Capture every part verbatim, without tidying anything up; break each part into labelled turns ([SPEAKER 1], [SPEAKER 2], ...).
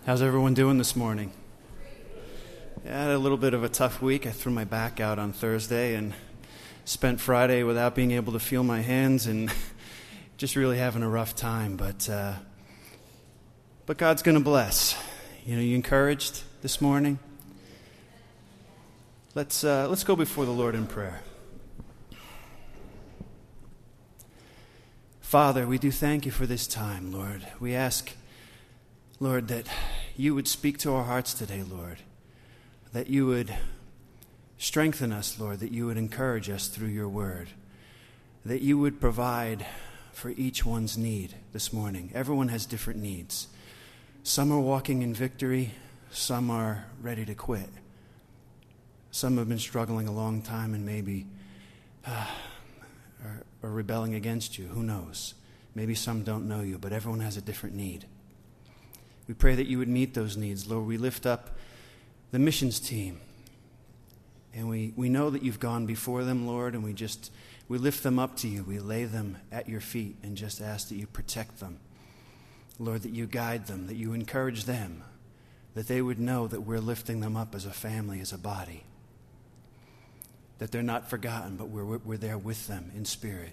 [SPEAKER 1] How's everyone doing this morning? Yeah, I had a little bit of a tough week. I threw my back out on Thursday and spent Friday without being able to feel my hands and just really having a rough time. But uh, but God's going to bless. You know, you encouraged this morning? Let's uh, let's go before the Lord in prayer. Father, we do thank you for this time, Lord. We ask, Lord, that you would speak to our hearts today, Lord, that you would strengthen us, Lord, that you would encourage us through your word, that you would provide for each one's need this morning. Everyone has different needs. Some are walking in victory, some are ready to quit. Some have been struggling a long time and maybe uh, are, are rebelling against you. Who knows? Maybe some don't know you, but everyone has a different need. We pray that you would meet those needs. Lord, we lift up the missions team. And we, we know that you've gone before them, Lord, and we just, we lift them up to you. We lay them at your feet and just ask that you protect them. Lord, that you guide them, that you encourage them, that they would know that we're lifting them up as a family, as a body. That they're not forgotten, but we're, we're there with them in spirit.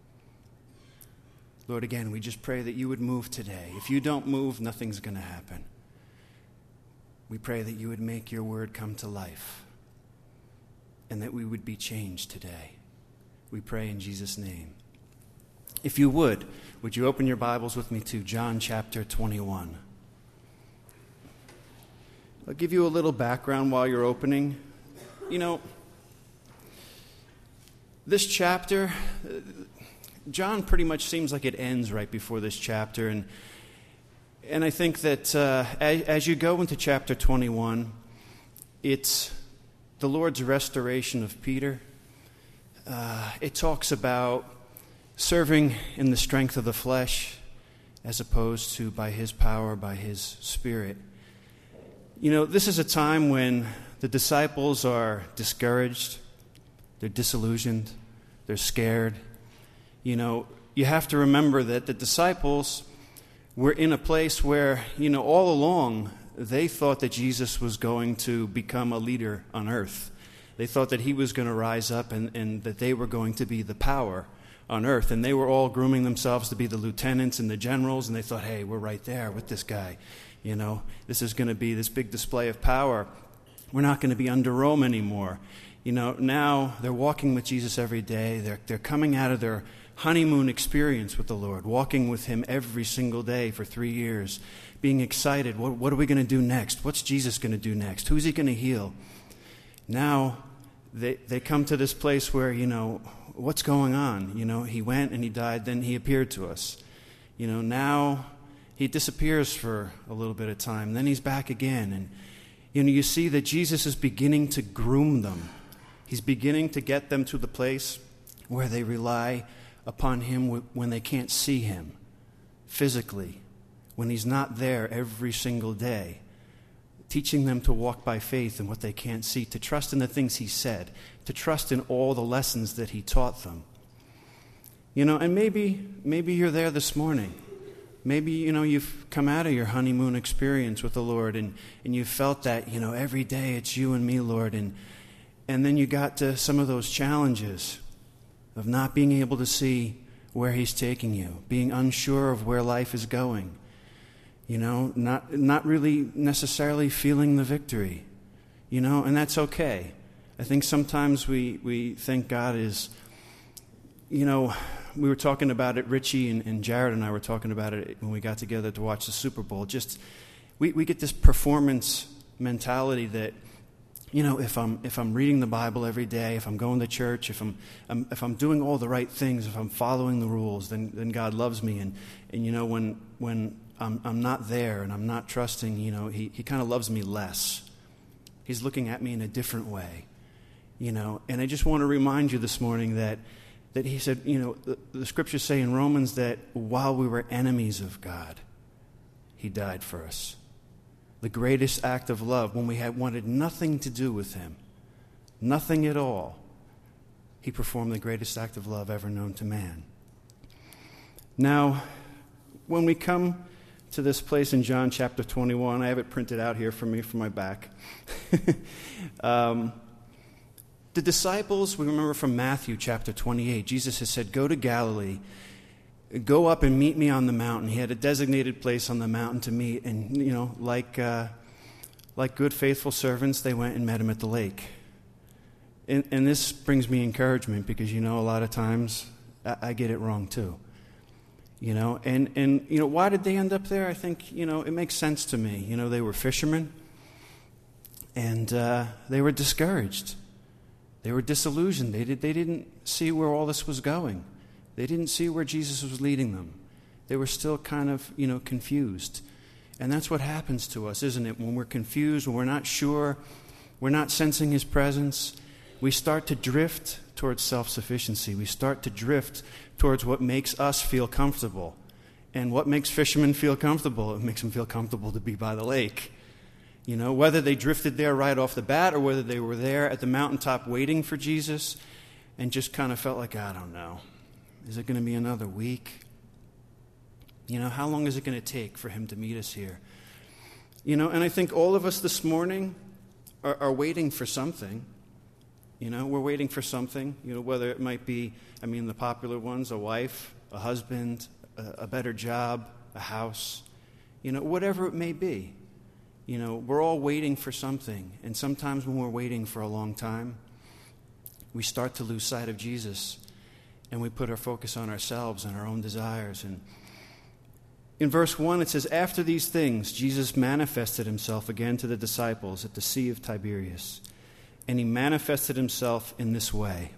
[SPEAKER 1] Lord, again, we just pray that you would move today. If you don't move, nothing's going to happen. We pray that you would make your word come to life and that we would be changed today. We pray in Jesus' name. If you would, would you open your Bibles with me to John chapter twenty-one? I'll give you a little background while you're opening. You know, this chapter, John pretty much seems like it ends right before this chapter, and and I think that uh, as, as you go into chapter twenty-one, it's the Lord's restoration of Peter. Uh, it talks about serving in the strength of the flesh as opposed to by his power, by his Spirit. You know, this is a time when the disciples are discouraged, they're disillusioned, they're scared. You know, you have to remember that the disciples were in a place where, you know, all along they thought that Jesus was going to become a leader on earth. They thought that he was going to rise up and, and that they were going to be the power on earth. And they were all grooming themselves to be the lieutenants and the generals, and they thought, hey, we're right there with this guy. You know, this is going to be this big display of power. We're not going to be under Rome anymore. You know, now they're walking with Jesus every day. They're, they're coming out of their honeymoon experience with the Lord, walking with him every single day for three years, being excited. What, what are we going to do next? What's Jesus going to do next? Who's he going to heal? Now they they come to this place where, you know, what's going on? You know, he went and he died, then he appeared to us. You know, now he disappears for a little bit of time, then he's back again. And, you know, you see that Jesus is beginning to groom them. He's beginning to get them to the place where they rely upon him when they can't see him physically, when he's not there every single day, teaching them to walk by faith in what they can't see, to trust in the things he said, to trust in all the lessons that he taught them. You know, and maybe maybe you're there this morning. Maybe, you know, you've come out of your honeymoon experience with the Lord and, and you felt that, you know, every day it's you and me, Lord, and and then you got to some of those challenges of not being able to see where he's taking you, being unsure of where life is going, you know, not not really necessarily feeling the victory, you know, and that's okay. I think sometimes we, we think God is, you know, we were talking about it, Richie and, and Jared and I were talking about it when we got together to watch the Super Bowl. Just, we, we get this performance mentality that, you know, if I'm if I'm reading the Bible every day, if I'm going to church, if I'm, I'm if I'm doing all the right things, if I'm following the rules, then then God loves me. And, and you know, when when I'm I'm not there and I'm not trusting, you know, he, he kind of loves me less. He's looking at me in a different way, you know. And I just want to remind you this morning that that he said, you know, the, the scriptures say in Romans that while we were enemies of God, he died for us. The greatest act of love, when we had wanted nothing to do with him, nothing at all, he performed the greatest act of love ever known to man. Now, when we come to this place in John chapter twenty-one. I have it printed out here for me from my back. um, the disciples, we remember from Matthew chapter twenty-eight, Jesus has said, go to Galilee, go up and meet me on the mountain. He had a designated place on the mountain to meet, and, you know, like, uh, like good faithful servants, they went and met him at the lake. And, and this brings me encouragement because, you know, a lot of times I, I get it wrong too. You know, and, and, you know, why did they end up there? I think, you know, it makes sense to me. You know, they were fishermen, and uh, they were discouraged. They were disillusioned. They, did, they didn't see where all this was going. They didn't see where Jesus was leading them. They were still kind of, you know, confused. And that's what happens to us, isn't it? When we're confused, when we're not sure, we're not sensing his presence, we start to drift towards self-sufficiency. We start to drift towards what makes us feel comfortable. And what makes fishermen feel comfortable? It makes them feel comfortable to be by the lake. You know, whether they drifted there right off the bat or whether they were there at the mountaintop waiting for Jesus and just kind of felt like, I don't know, is it going to be another week? You know, how long is it going to take for him to meet us here? You know, and I think all of us this morning are, are waiting for something. You know, we're waiting for something, you know, whether it might be, I mean, the popular ones, a wife, a husband, a, a better job, a house, you know, whatever it may be. You know, we're all waiting for something. And sometimes when we're waiting for a long time, we start to lose sight of Jesus. And we put our focus on ourselves and our own desires. And in verse one, it says, after these things, Jesus manifested himself again to the disciples at the Sea of Tiberias. And he manifested himself in this way.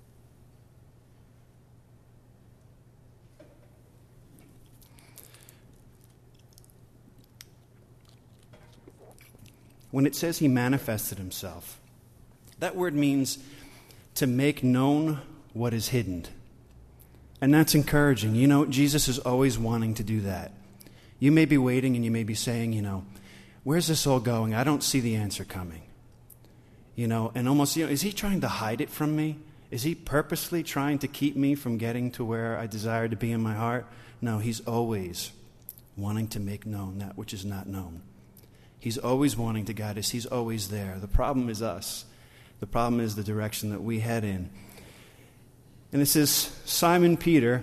[SPEAKER 1] When it says he manifested himself, that word means to make known what is hidden. And that's encouraging. You know, Jesus is always wanting to do that. You may be waiting and you may be saying, you know, where's this all going? I don't see the answer coming. You know, and almost, you know, is he trying to hide it from me? Is he purposely trying to keep me from getting to where I desire to be in my heart? No, he's always wanting to make known that which is not known. He's always wanting to guide us. He's always there. The problem is us. The problem is the direction that we head in. And it says, Simon Peter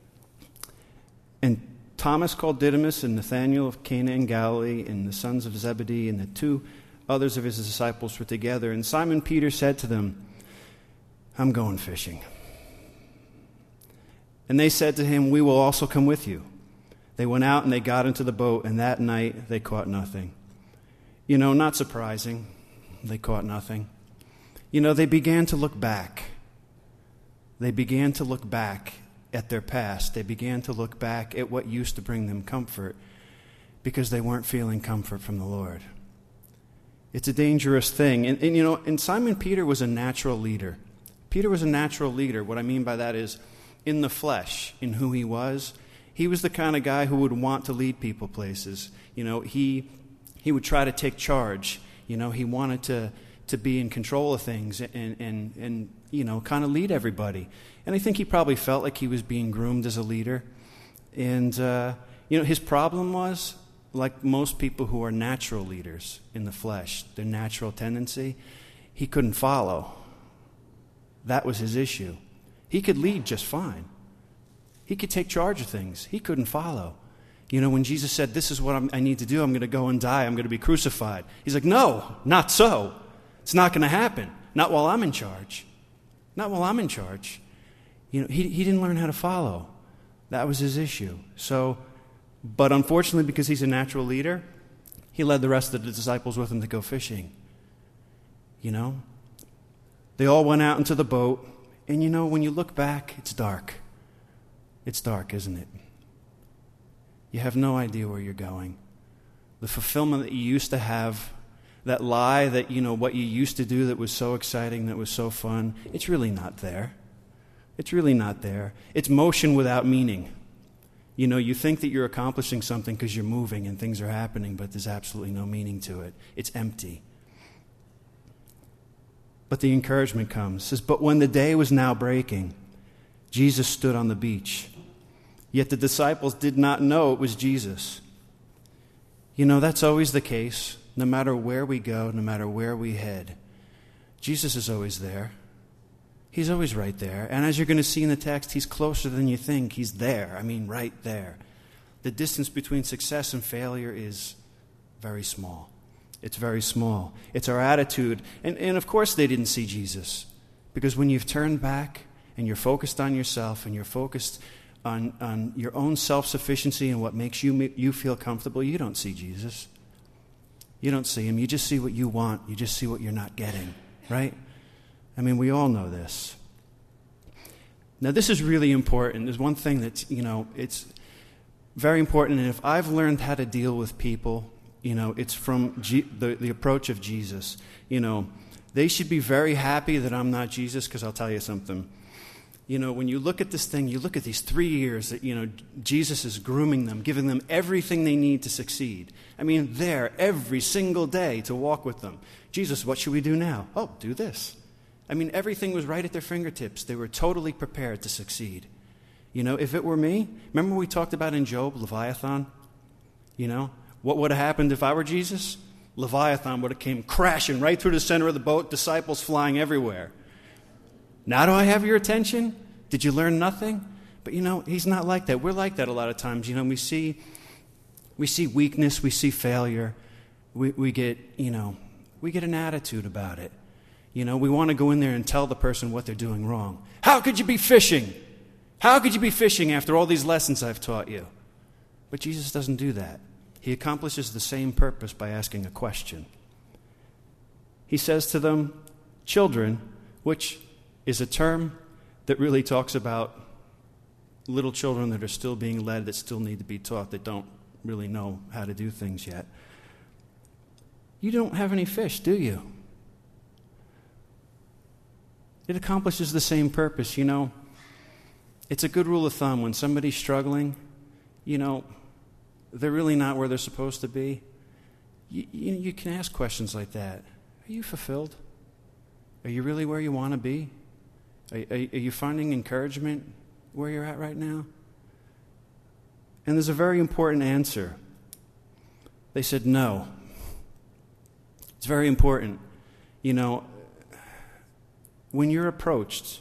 [SPEAKER 1] and Thomas called Didymus and Nathanael of Cana in Galilee and the sons of Zebedee and the two others of his disciples were together. And Simon Peter said to them, I'm going fishing. And they said to him, we will also come with you. They went out and they got into the boat, and that night they caught nothing. You know, not surprising, they caught nothing. You know, they began to look back. They began to look back at their past. They began to look back at what used to bring them comfort because they weren't feeling comfort from the Lord. It's a dangerous thing. And, and, you know, and Simon Peter was a natural leader. Peter was a natural leader. What I mean by that is, in the flesh, in who he was, he was the kind of guy who would want to lead people places. You know, he he would try to take charge. You know, he wanted to, to be in control of things and, and, and you know, kind of lead everybody. And I think he probably felt like he was being groomed as a leader. And, uh, you know, his problem was, like most people who are natural leaders in the flesh, their natural tendency, he couldn't follow. That was his issue. He could lead just fine. He could take charge of things. He couldn't follow. You know, when Jesus said, this is what I'm, I need to do, I'm going to go and die, I'm going to be crucified. He's like, no, not so. It's not going to happen. Not while I'm in charge. Not while I'm in charge. You know, he, he didn't learn how to follow. That was his issue. So, but unfortunately, because he's a natural leader, he led the rest of the disciples with him to go fishing. You know? They all went out into the boat, and you know, when you look back, it's dark. It's dark, isn't it? You have no idea where you're going. The fulfillment that you used to have, that lie that, you know, what you used to do that was so exciting, that was so fun, it's really not there. It's really not there. It's motion without meaning. You know, you think that you're accomplishing something because you're moving and things are happening, but there's absolutely no meaning to it. It's empty. But the encouragement comes. It says, but when the day was now breaking, Jesus stood on the beach. Yet the disciples did not know it was Jesus. You know, that's always the case. No matter where we go, no matter where we head, Jesus is always there. He's always right there. And as you're going to see in the text, he's closer than you think. He's there. I mean, right there. The distance between success and failure is very small. It's very small. It's our attitude. And, and of course they didn't see Jesus. Because when you've turned back and you're focused on yourself and you're focused on, on your own self-sufficiency and what makes you, you feel comfortable, you don't see Jesus. You don't see him. You just see what you want. You just see what you're not getting, right? I mean, we all know this. Now, this is really important. There's one thing that's, you know, it's very important. And if I've learned how to deal with people, you know, it's from G- the, the approach of Jesus. You know, they should be very happy that I'm not Jesus, because I'll tell you something. You know, when you look at this thing, you look at these three years that, you know, Jesus is grooming them, giving them everything they need to succeed. I mean, there every single day to walk with them. Jesus, what should we do now? Oh, do this. I mean, everything was right at their fingertips. They were totally prepared to succeed. You know, if it were me, remember we talked about in Job, Leviathan? You know, what would have happened if I were Jesus? Leviathan would have came crashing right through the center of the boat, disciples flying everywhere. Now do I have your attention? Did you learn nothing? But, you know, he's not like that. We're like that a lot of times. You know, we see we see weakness, we see failure. We, we get, you know, we get an attitude about it. You know, we want to go in there and tell the person what they're doing wrong. How could you be fishing? How could you be fishing after all these lessons I've taught you? But Jesus doesn't do that. He accomplishes the same purpose by asking a question. He says to them, children, which is a term that really talks about little children that are still being led, that still need to be taught, that don't really know how to do things yet. You don't have any fish, do you? It accomplishes the same purpose. You know, it's a good rule of thumb. When somebody's struggling, you know, they're really not where they're supposed to be. You, you, you can ask questions like that. Are you fulfilled? Are you really where you want to be? Are, are, are you finding encouragement where you're at right now? And there's a very important answer. They said no. It's very important. You know, when you're approached,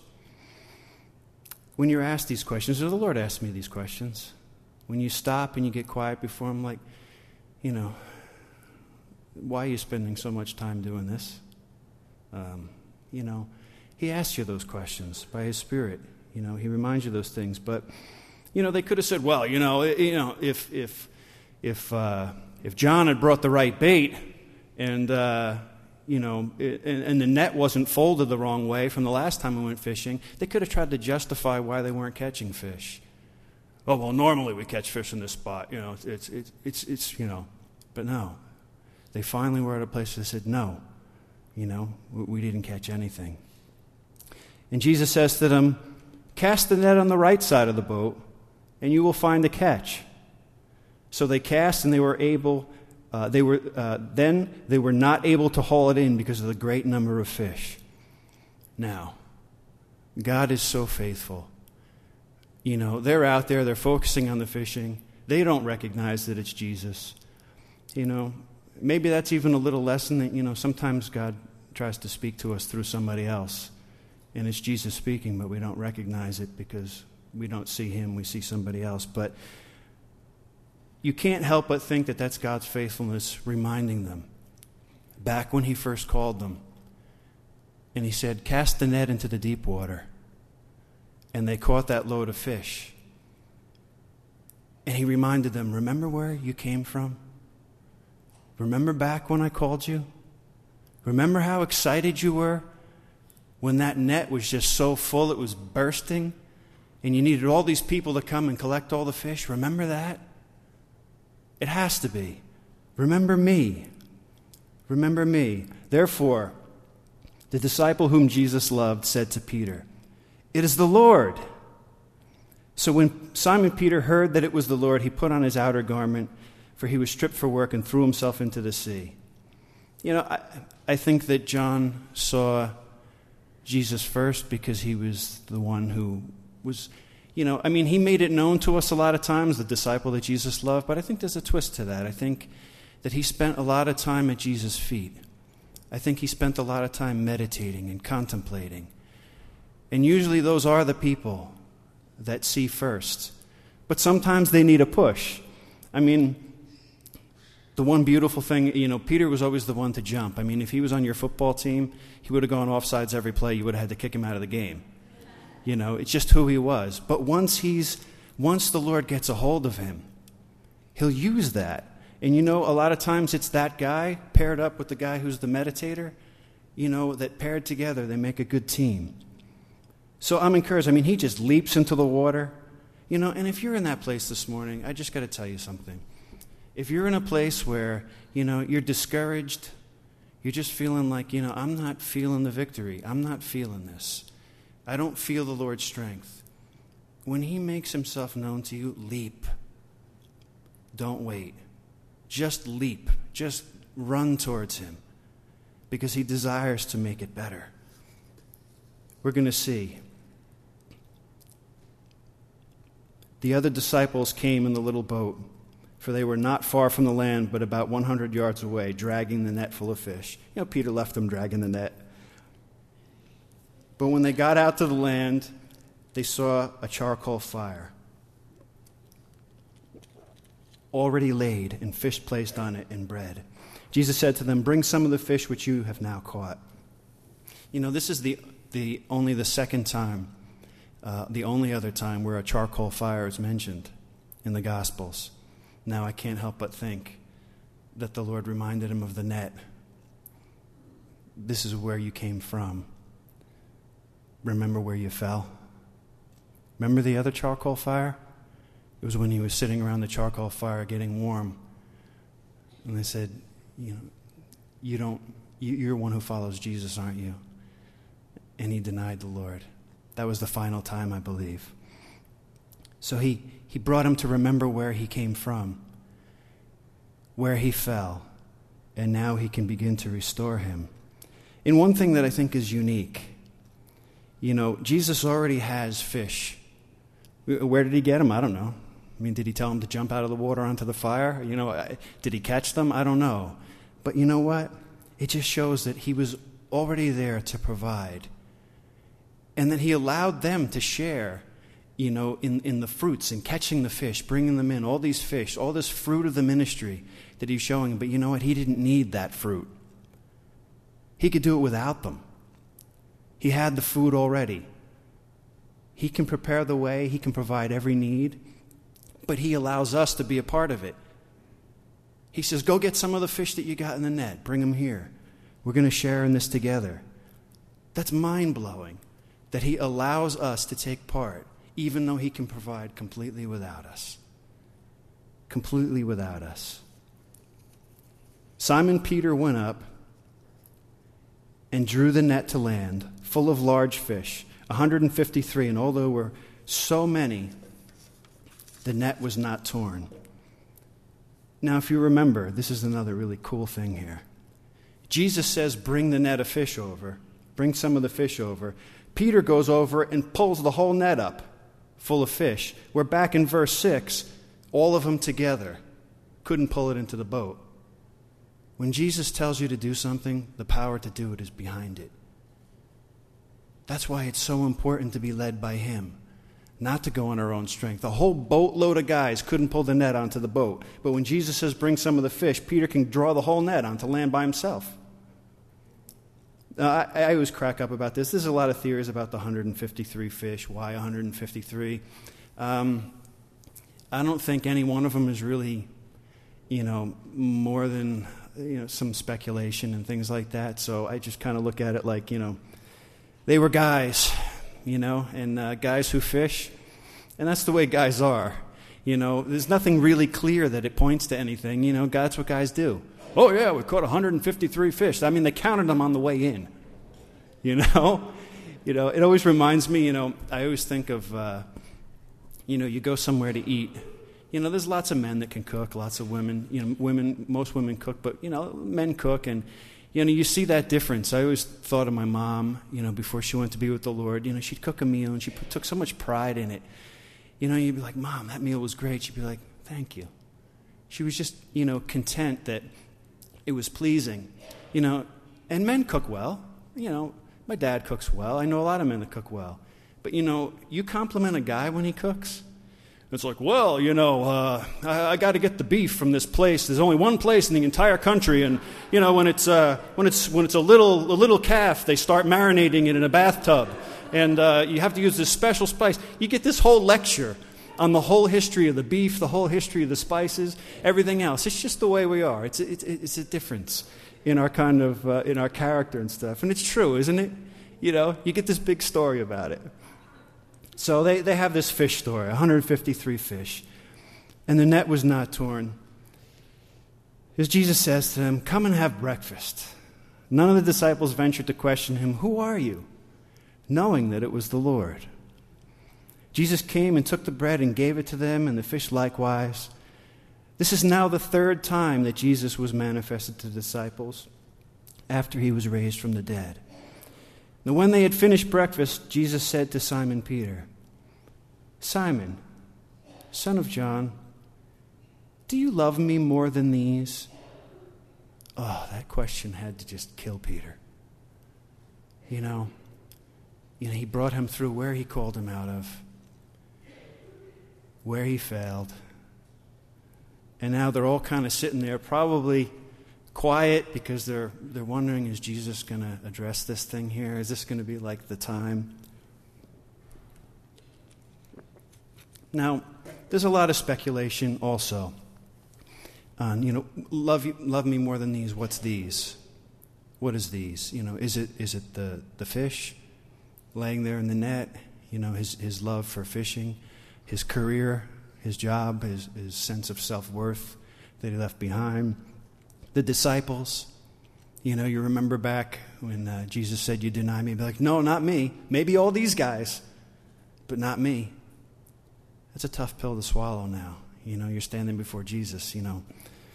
[SPEAKER 1] when you're asked these questions, or the Lord asked me these questions, when you stop and you get quiet before him, like, you know, why are you spending so much time doing this? Um, you know, he asks you those questions by his Spirit. You know, he reminds you those things. But, you know, they could have said, well, you know, you know, if if if uh, if John had brought the right bait, and uh, you know, it, and, and the net wasn't folded the wrong way from the last time we went fishing, they could have tried to justify why they weren't catching fish. Oh, well, normally we catch fish in this spot. You know, it's it's it's it's you know, but no, they finally were at a place that said, no, you know, we, we didn't catch anything. And Jesus says to them, cast the net on the right side of the boat, and you will find a catch. So they cast, and they were able. Uh, they were uh, then they were not able to haul it in because of the great number of fish. Now, God is so faithful. You know, they're out there, they're focusing on the fishing. They don't recognize that it's Jesus. You know, maybe that's even a little lesson that, you know, sometimes God tries to speak to us through somebody else. And it's Jesus speaking, but we don't recognize it because we don't see him, we see somebody else. But you can't help but think that that's God's faithfulness reminding them. Back when he first called them, and he said, cast the net into the deep water. And they caught that load of fish. And he reminded them, remember where you came from? Remember back when I called you? Remember how excited you were when that net was just so full it was bursting? And you needed all these people to come and collect all the fish? Remember that? It has to be. Remember me. Remember me. Therefore, the disciple whom Jesus loved said to Peter, it is the Lord. So when Simon Peter heard that it was the Lord, he put on his outer garment, for he was stripped for work, and threw himself into the sea. You know, I, I think that John saw Jesus first because he was the one who was, you know, I mean, he made it known to us a lot of times, the disciple that Jesus loved, but I think there's a twist to that. I think that he spent a lot of time at Jesus' feet. I think he spent a lot of time meditating and contemplating. And usually those are the people that see first. But sometimes they need a push. I mean, the one beautiful thing, you know, Peter was always the one to jump. I mean, if he was on your football team, he would have gone offsides every play. You would have had to kick him out of the game. You know, it's just who he was. But once he's, once the Lord gets a hold of him, he'll use that. And you know, a lot of times it's that guy paired up with the guy who's the meditator, you know, that paired together, they make a good team. So I'm encouraged. I mean, he just leaps into the water. You know, and if you're in that place this morning, I just got to tell you something. If you're in a place where, you know, you're discouraged, you're just feeling like, you know, I'm not feeling the victory. I'm not feeling this. I don't feel the Lord's strength. When he makes himself known to you, leap. Don't wait. Just leap. Just run towards him because he desires to make it better. We're going to see. The other disciples came in the little boat, for they were not far from the land, but about one hundred yards away, dragging the net full of fish. You know, Peter left them dragging the net. But when they got out to the land, they saw a charcoal fire already laid, and fish placed on it, and bread. Jesus said to them, "Bring some of the fish which you have now caught." You know, this is the, the only the second time, uh, the only other time where a charcoal fire is mentioned in the Gospels. Now I can't help but think that the Lord reminded him of the net. This is where you came from. Remember where you fell? Remember the other charcoal fire? It was when he was sitting around the charcoal fire getting warm. And they said, you know, you don't, you, you're one who follows Jesus, aren't you? And he denied the Lord. That was the final time, I believe. So he, he brought him to remember where he came from, where he fell, and now he can begin to restore him. And one thing that I think is unique, you know, Jesus already has fish. Where did he get them? I don't know. I mean, did he tell them to jump out of the water onto the fire? You know, did he catch them? I don't know. But you know what? It just shows that he was already there to provide. And that he allowed them to share, you know, in, in the fruits and catching the fish, bringing them in, all these fish, all this fruit of the ministry that he's showing. But you know what? He didn't need that fruit. He could do it without them. He had the food already. He can prepare the way. He can provide every need. But he allows us to be a part of it. He says, go get some of the fish that you got in the net. Bring them here. We're going to share in this together. That's mind-blowing that he allows us to take part, even though he can provide completely without us. Completely without us. Simon Peter went up and drew the net to land, full of large fish, one hundred fifty-three, and although there were so many, the net was not torn. Now, if you remember, this is another really cool thing here. Jesus says, bring the net of fish over. Bring some of the fish over. Peter goes over and pulls the whole net up full of fish. We're back in verse six, all of them together. Couldn't pull it into the boat. When Jesus tells you to do something, the power to do it is behind it. That's why it's so important to be led by him, not to go on our own strength. A whole boatload of guys couldn't pull the net onto the boat. But when Jesus says, bring some of the fish, Peter can draw the whole net onto land by himself. Uh, I, I always crack up about this. There's a lot of theories about the one hundred fifty-three fish. Why one hundred fifty-three? Um, I don't think any one of them is really, you know, more than, you know, some speculation and things like that. So I just kind of look at it like, you know, they were guys, you know, and uh, guys who fish. And that's the way guys are. You know, there's nothing really clear that it points to anything. You know, that's what guys do. Oh, yeah, we caught one hundred fifty-three fish. I mean, they counted them on the way in, you know. You know, it always reminds me, you know, I always think of, uh, you know, you go somewhere to eat. You know, there's lots of men that can cook, lots of women. You know, women, most women cook, but, you know, men cook. And, you know, you see that difference. I always thought of my mom, you know, before she went to be with the Lord. You know, she'd cook a meal, and she put, took so much pride in it. You know, you'd be like, Mom, that meal was great. She'd be like, thank you. She was just, you know, content that it was pleasing. You know, and men cook well. You know, my dad cooks well. I know a lot of men that cook well. But, you know, you compliment a guy when he cooks, it's like, well, you know, uh, I, I got to get the beef from this place. There's only one place in the entire country, and you know, when it's uh, when it's when it's a little a little calf, they start marinating it in a bathtub, and uh, you have to use this special spice. You get this whole lecture on the whole history of the beef, the whole history of the spices, everything else. It's just the way we are. It's a, it's, it's a difference in our kind of uh, in our character and stuff, and it's true, isn't it? You know, you get this big story about it. So they, they have this fish story, one hundred fifty-three fish, and the net was not torn. As Jesus says to them, come and have breakfast. None of the disciples ventured to question him, who are you? Knowing that it was the Lord. Jesus came and took the bread and gave it to them, and the fish likewise. This is now the third time that Jesus was manifested to the disciples after he was raised from the dead. Now, when they had finished breakfast, Jesus said to Simon Peter, Simon, son of John, do you love me more than these? Oh, that question had to just kill Peter. You know, you know, he brought him through where he called him out of, where he failed. And now they're all kind of sitting there, probably quiet, because they're they're wondering, is Jesus going to address this thing here? Is this going to be like the time? Now, there's a lot of speculation also on, you know, love you, love me more than these. What's these? What is these? You know, is it is it the, the fish laying there in the net? You know, his his love for fishing, his career, his job, his his sense of self-worth that he left behind. The disciples, you know, you remember back when uh, Jesus said, you deny me. Be like, no, not me. Maybe all these guys, but not me. That's a tough pill to swallow now. You know, you're standing before Jesus, you know.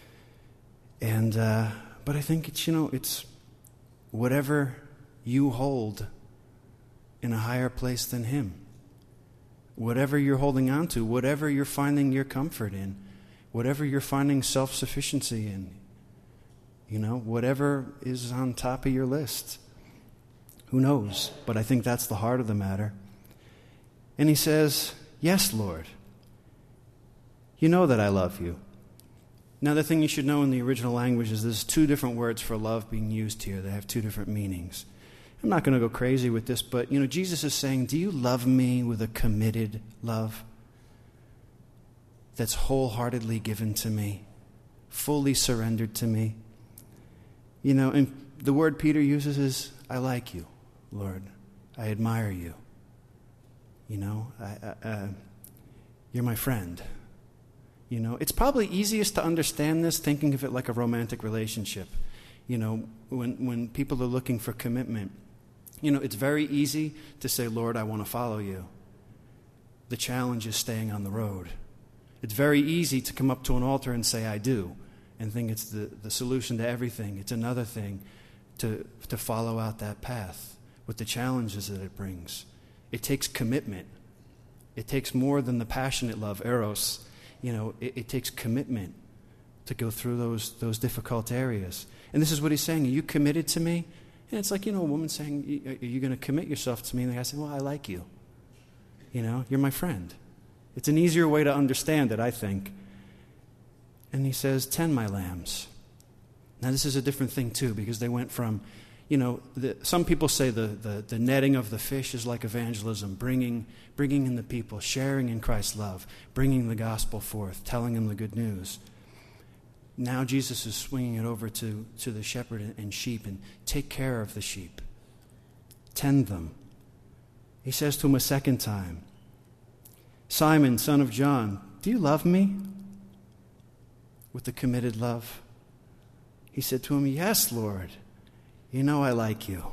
[SPEAKER 1] And, uh, but I think it's, you know, it's whatever you hold in a higher place than him. Whatever you're holding on to, whatever you're finding your comfort in, whatever you're finding self-sufficiency in. You know, whatever is on top of your list. Who knows? But I think that's the heart of the matter. And he says, yes, Lord. You know that I love you. Now, the thing you should know in the original language is there's two different words for love being used here. They have two different meanings. I'm not going to go crazy with this, but, you know, Jesus is saying, do you love me with a committed love that's wholeheartedly given to me, fully surrendered to me? You know, and the word Peter uses is, I like you, Lord. I admire you. You know, I, uh, you're my friend. You know, it's probably easiest to understand this thinking of it like a romantic relationship. You know, when when people are looking for commitment, you know, it's very easy to say, Lord, I want to follow you. The challenge is staying on the road. It's very easy to come up to an altar and say, I do, and think it's the, the solution to everything. It's another thing to to follow out that path with the challenges that it brings. It takes commitment. It takes more than the passionate love, eros. You know, it, it takes commitment to go through those those difficult areas. And this is what he's saying. Are you committed to me? And it's like, you know, a woman saying, are you going to commit yourself to me? And the guy saying, well, I like you. You know, you're my friend. It's an easier way to understand it, I think. And he says, tend my lambs. Now, this is a different thing, too, because they went from, you know, the, some people say the, the, the netting of the fish is like evangelism, bringing, bringing in the people, sharing in Christ's love, bringing the gospel forth, telling them the good news. Now Jesus is swinging it over to, to the shepherd and, and sheep, and take care of the sheep. Tend them. He says to him a second time, Simon, son of John, do you love me? With the committed love. He said to him, yes, Lord. You know I like you.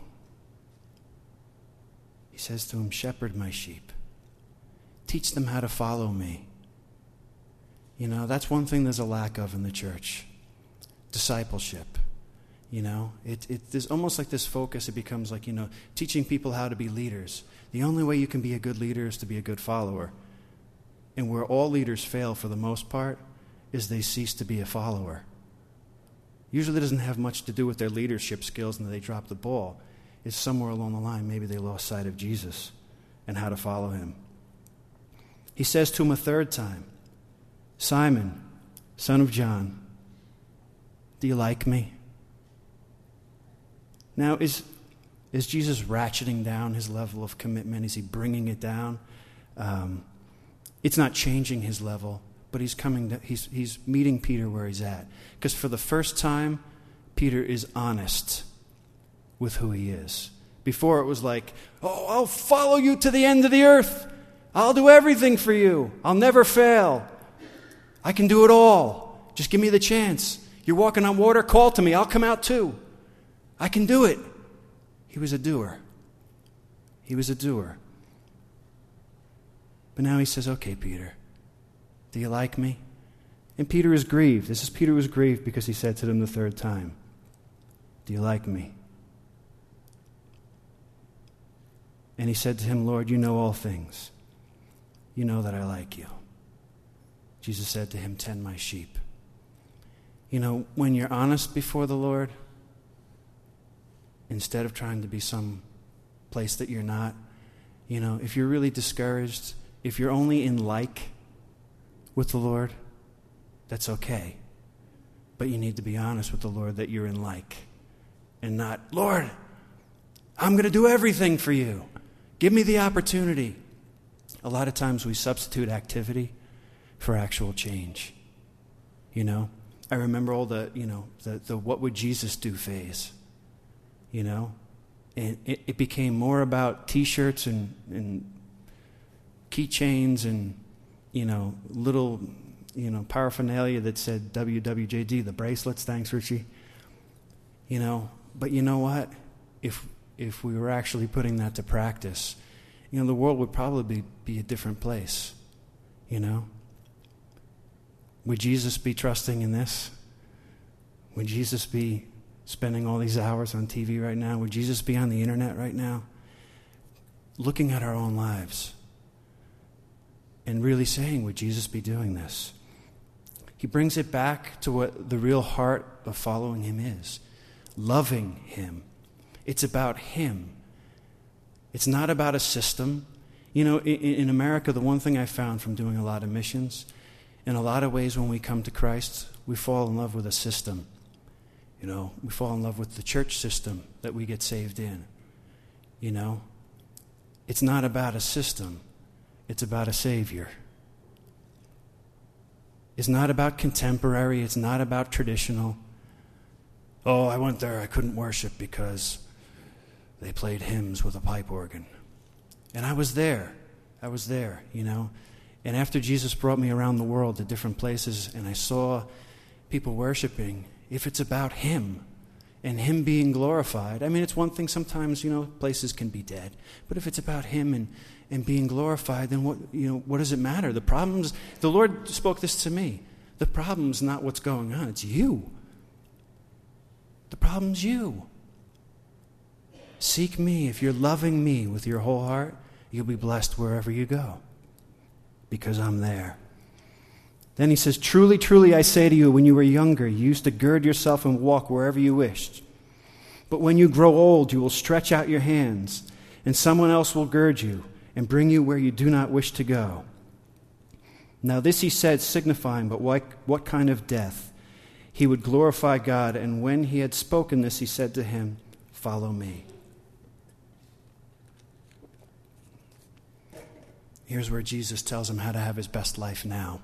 [SPEAKER 1] He says to him, shepherd my sheep. Teach them how to follow me. You know, that's one thing there's a lack of in the church. Discipleship. You know, it, it, there's almost like this focus, it becomes like, you know, teaching people how to be leaders. The only way you can be a good leader is to be a good follower. And where all leaders fail for the most part is they cease to be a follower. Usually it doesn't have much to do with their leadership skills and that they drop the ball. It's somewhere along the line maybe they lost sight of Jesus and how to follow him. He says to him a third time, Simon, son of John, do you like me? Now, is, is Jesus ratcheting down his level of commitment? Is he bringing it down? Um, it's not changing his level, but he's coming. To, he's he's meeting Peter where he's at. Because for the first time, Peter is honest with who he is. Before it was like, oh, I'll follow you to the end of the earth. I'll do everything for you. I'll never fail. I can do it all. Just give me the chance. You're walking on water, call to me. I'll come out too. I can do it. He was a doer. He was a doer. But now he says, okay, Peter, do you like me? And Peter is grieved. This is Peter was grieved because he said to them the third time, do you like me? And he said to him, Lord, you know all things. You know that I like you. Jesus said to him, tend my sheep. You know, when you're honest before the Lord, instead of trying to be some place that you're not, you know, if you're really discouraged, if you're only in like with the Lord, that's okay. But you need to be honest with the Lord that you're in like. And not, Lord, I'm going to do everything for you. Give me the opportunity. A lot of times we substitute activity for actual change. You know, I remember all the, you know, the, the what would Jesus do phase. You know, and it, it became more about T-shirts and, and keychains and, you know, little, you know, paraphernalia that said W W J D, the bracelets. Thanks, Richie. You know, but you know what? If if we were actually putting that to practice, you know, the world would probably be, be a different place. You know, would Jesus be trusting in this? Would Jesus be spending all these hours on T V right now? Would Jesus be on the internet right now? Looking at our own lives and really saying, would Jesus be doing this? He brings it back to what the real heart of following him is. Loving him. It's about him. It's not about a system. You know, in, in America, the one thing I found from doing a lot of missions, in a lot of ways when we come to Christ, we fall in love with a system. You know, we fall in love with the church system that we get saved in. You know, it's not about a system. It's about a Savior. It's not about contemporary. It's not about traditional. Oh, I went there. I couldn't worship because they played hymns with a pipe organ. And I was there. I was there, you know. And after Jesus brought me around the world to different places and I saw people worshiping, if it's about him and him being glorified, I mean, it's one thing sometimes, you know, places can be dead. But if it's about him and, and being glorified, then what, you know, what does it matter? The problems, the Lord spoke this to me. The problem's not what's going on. It's you. The problem's you. Seek me. If you're loving me with your whole heart, you'll be blessed wherever you go because I'm there. Then he says, truly, truly, I say to you, when you were younger, you used to gird yourself and walk wherever you wished. But when you grow old, you will stretch out your hands, and someone else will gird you and bring you where you do not wish to go. Now this he said, signifying but what, what kind of death he would glorify God. And when he had spoken this, he said to him, follow me. Here's where Jesus tells him how to have his best life now.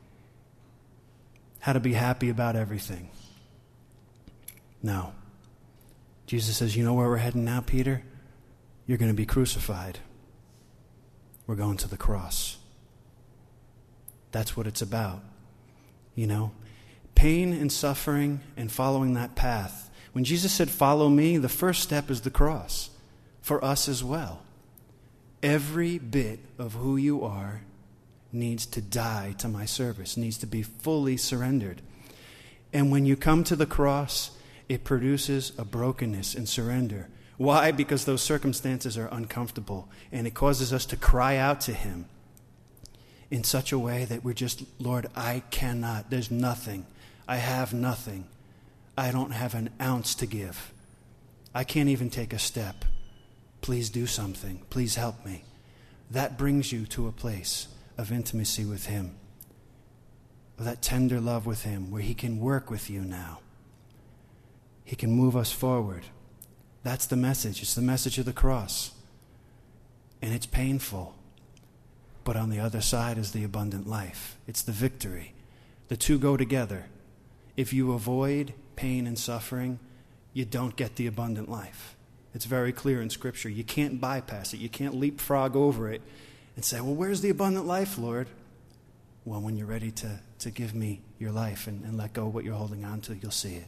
[SPEAKER 1] How to be happy about everything. No. Jesus says, you know where we're heading now, Peter? You're going to be crucified. We're going to the cross. That's what it's about. You know? Pain and suffering and following that path. When Jesus said, follow me, the first step is the cross. For us as well. Every bit of who you are needs to die to my service, needs to be fully surrendered. And when you come to the cross, it produces a brokenness and surrender. Why? Because those circumstances are uncomfortable, and it causes us to cry out to him. in such a way that we're just, Lord, I cannot, there's nothing. I have nothing. I don't have an ounce to give. I can't even take a step. Please do something. Please help me. That brings you to a place of intimacy with him, of that tender love with him, where he can work with you now. He can move us forward. That's the message. It's the message of the cross. And it's painful. But on the other side is the abundant life. It's the victory. The two go together. If you avoid pain and suffering, you don't get the abundant life. It's very clear in Scripture. You can't bypass it. You can't leapfrog over it and say, well, where's the abundant life, Lord? Well, when you're ready to, to give me your life and, and let go of what you're holding on to, you'll see it.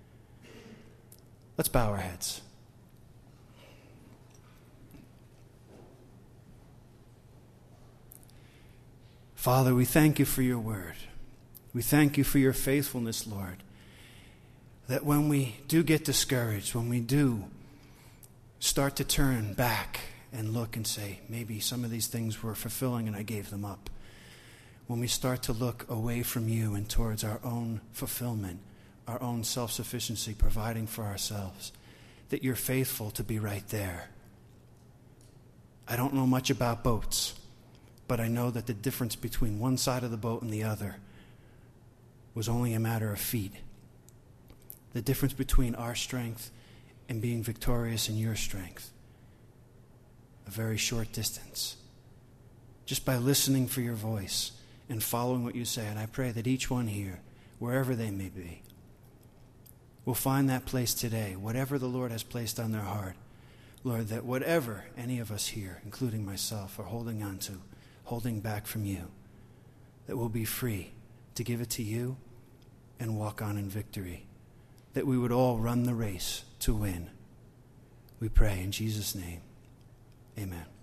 [SPEAKER 1] Let's bow our heads. Father, we thank you for your word. We thank you for your faithfulness, Lord, that when we do get discouraged, when we do start to turn back and look and say, maybe some of these things were fulfilling and I gave them up, when we start to look away from you and towards our own fulfillment, our own self-sufficiency, providing for ourselves, that you're faithful to be right there. I don't know much about boats, but I know that the difference between one side of the boat and the other was only a matter of feet. The difference between our strength and being victorious in your strength, a very short distance. Just by listening for your voice and following what you say. And I pray that each one here, wherever they may be, will find that place today, whatever the Lord has placed on their heart. Lord, that whatever any of us here, including myself, are holding on to, holding back from you, that we'll be free to give it to you and walk on in victory. That we would all run the race to win. We pray in Jesus' name. Amen.